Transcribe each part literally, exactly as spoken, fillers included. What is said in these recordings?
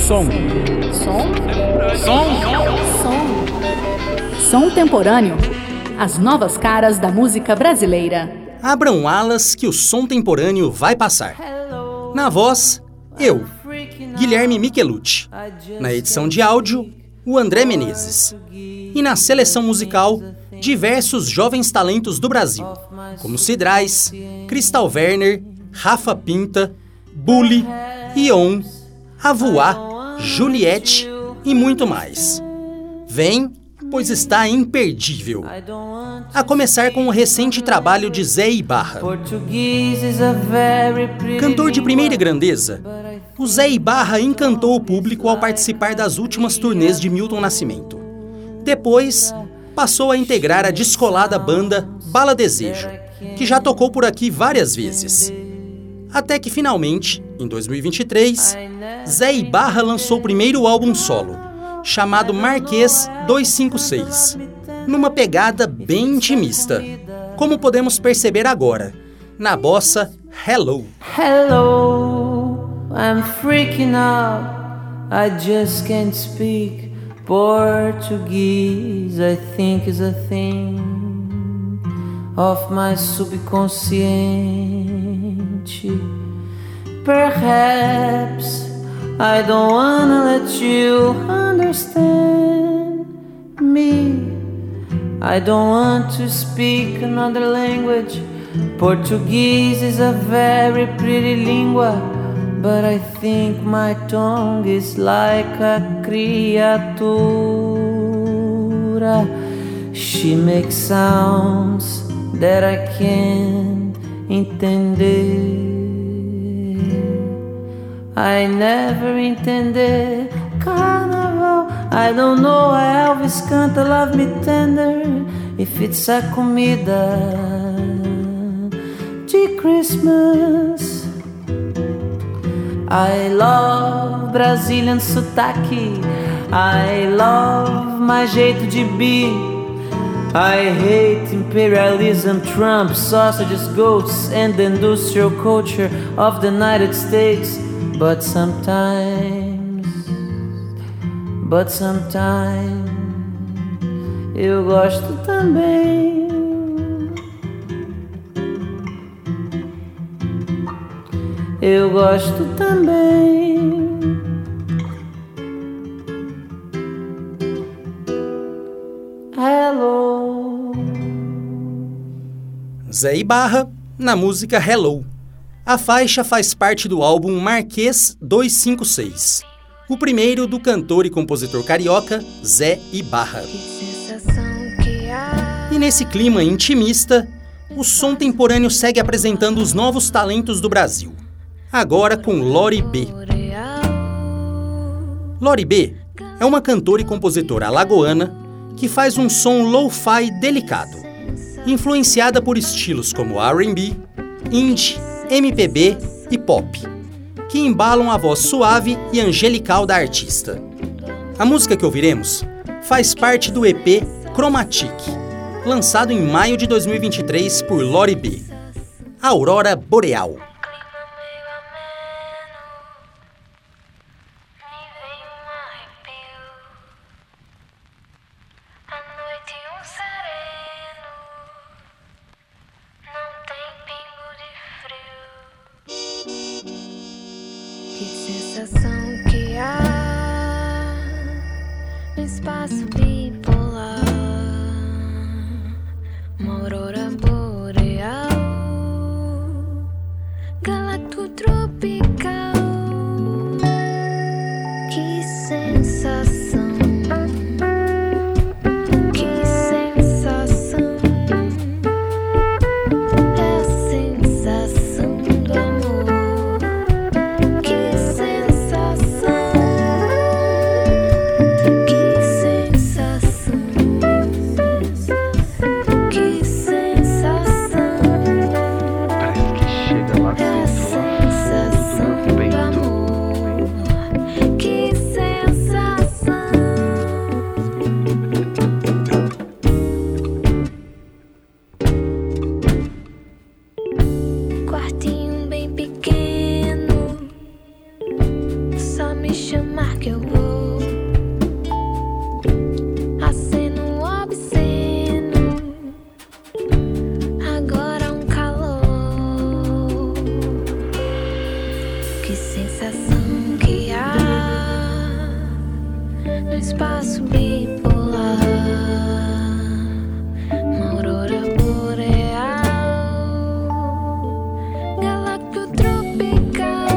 Som. Som? Som. Som. Som temporâneo. As novas caras da música brasileira. Abram alas que o som temporâneo vai passar. Na voz, eu, Guilherme Michelucci. Na edição de áudio, o André Menezes. E na seleção musical, diversos jovens talentos do Brasil, como Cidrais, Cristal Werner, Rafa Pinta, Bully, Ion, Avoá, Juliette e muito mais. Vem, pois está imperdível. A começar com o recente trabalho de Zé Ibarra. Cantor de primeira grandeza, o Zé Ibarra encantou o público ao participar das últimas turnês de Milton Nascimento. Depois, passou a integrar a descolada banda Bala Desejo, que já tocou por aqui várias vezes. Até que finalmente, em dois mil e vinte e três, Zé Ibarra lançou o primeiro álbum solo, chamado Marquês duzentos e cinquenta e seis, numa pegada bem intimista, como podemos perceber agora, na bossa Hello. Hello, I'm freaking out, I just can't speak Portuguese, I think is a thing of my subconsciente. Perhaps I don't wanna let you understand me. I don't want to speak another language. Portuguese is a very pretty língua, but I think my tongue is like a criatura. She makes sounds that I can't entender. I never intended carnaval. I don't know why Elvis canta Love Me Tender, if it's a comida de Christmas. I love Brazilian sotaque, I love my jeito de be. I hate imperialism, Trump, sausages, goats, and the industrial culture of the United States. But sometimes, but sometimes, eu gosto também. Eu gosto também. Hello. Zé Ibarra, na música Hello. A faixa faz parte do álbum Marquês duzentos e cinquenta e seis, o primeiro do cantor e compositor carioca Zé Ibarra. E nesse clima intimista, o som temporâneo segue apresentando os novos talentos do Brasil, agora com Lori B. Lori B é uma cantora e compositora alagoana que faz um som lo-fi delicado, influenciada por estilos como R and B, indie, M P B e pop, que embalam a voz suave e angelical da artista. A música que ouviremos faz parte do E P Chromatic, lançado em maio de dois mil e vinte e três por Lori B. Aurora Boreal. Que sensação que há no espaço bipolar, uma aurora boreal, galactotropical. Que sensação, que sensação, é a sensação do amor. Sensação, que sensação. sensação que há no espaço bipolar, uma aurora boreal, galáctico tropical.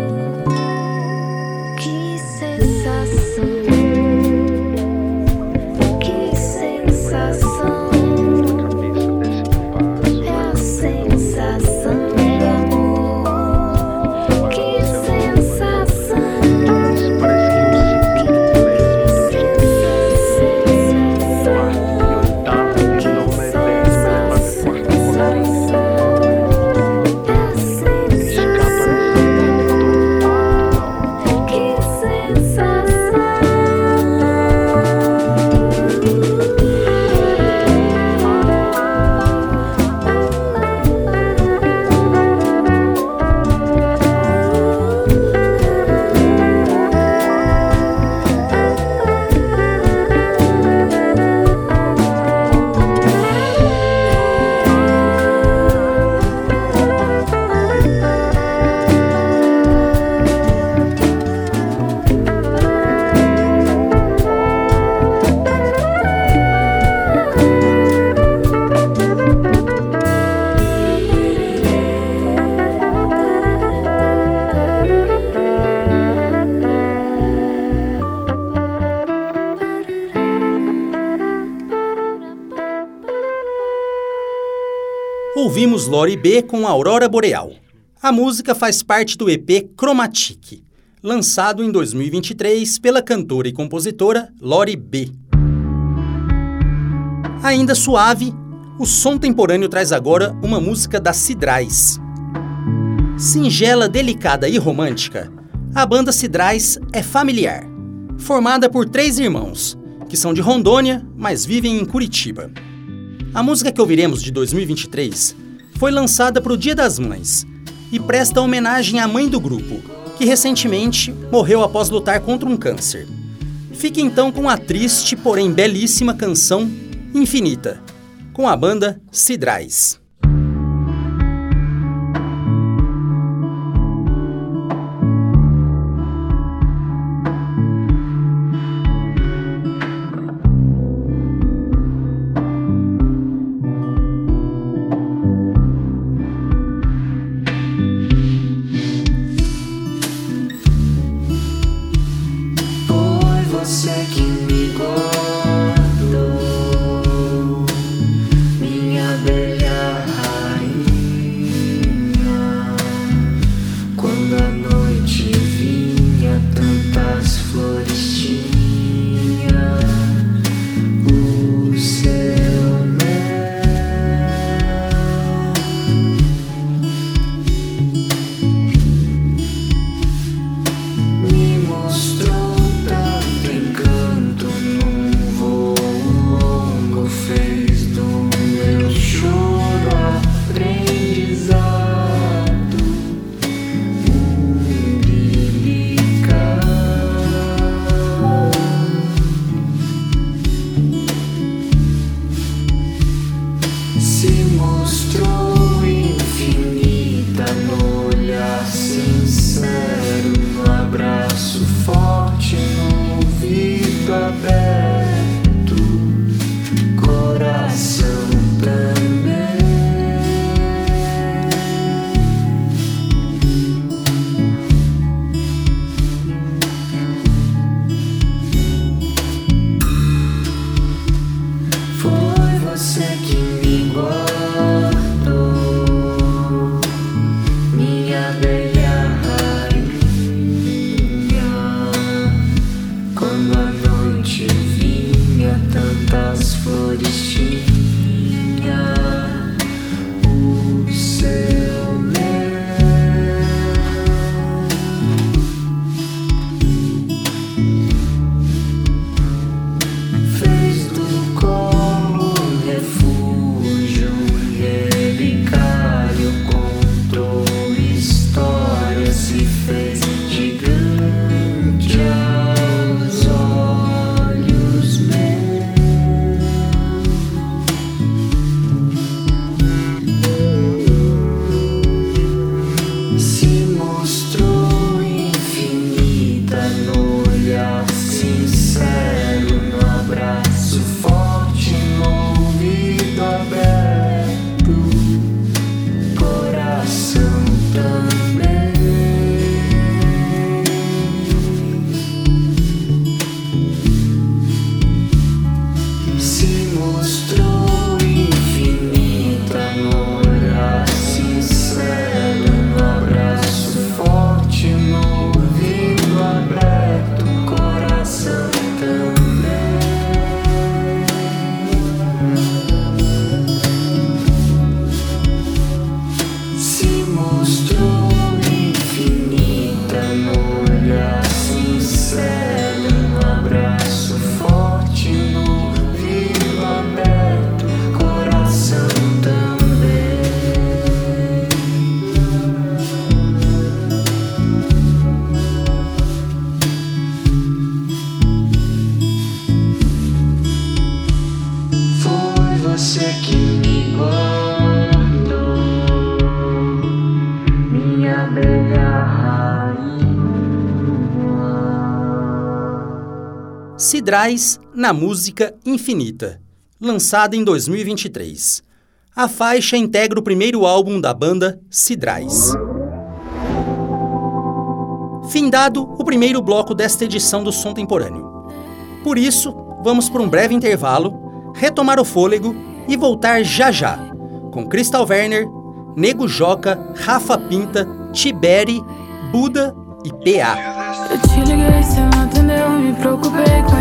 Que sensação, que sensação, é a sensação do amor. Que sensação, Ouvimos Lori B com Aurora Boreal. A música faz parte do E P Chromatique, lançado em dois mil e vinte e três pela cantora e compositora Lori B. Ainda suave, o Som Temporâneo traz agora uma música da Cidrais. Singela, delicada e romântica, a banda Cidrais é familiar, formada por três irmãos, que são de Rondônia, mas vivem em Curitiba. A música que ouviremos de dois mil e vinte e três foi lançada para o Dia das Mães e presta homenagem à mãe do grupo, que recentemente morreu após lutar contra um câncer. Fique então com a triste, porém belíssima canção Infinita, com a banda Cidrais. Você que me guardou, minha abelha Cidrais na Música Infinita, lançada em dois mil e vinte e três. A faixa integra o primeiro álbum da banda, Cidrais. Findado o primeiro bloco desta edição do Som Temporâneo. Por isso, vamos para um breve intervalo, retomar o fôlego e voltar já já, com Crystal Werner, Nego Joca, Rafa Pinta, Tiberi, Buda e P A. Eu te liguei, você não atendeu, me preocupei com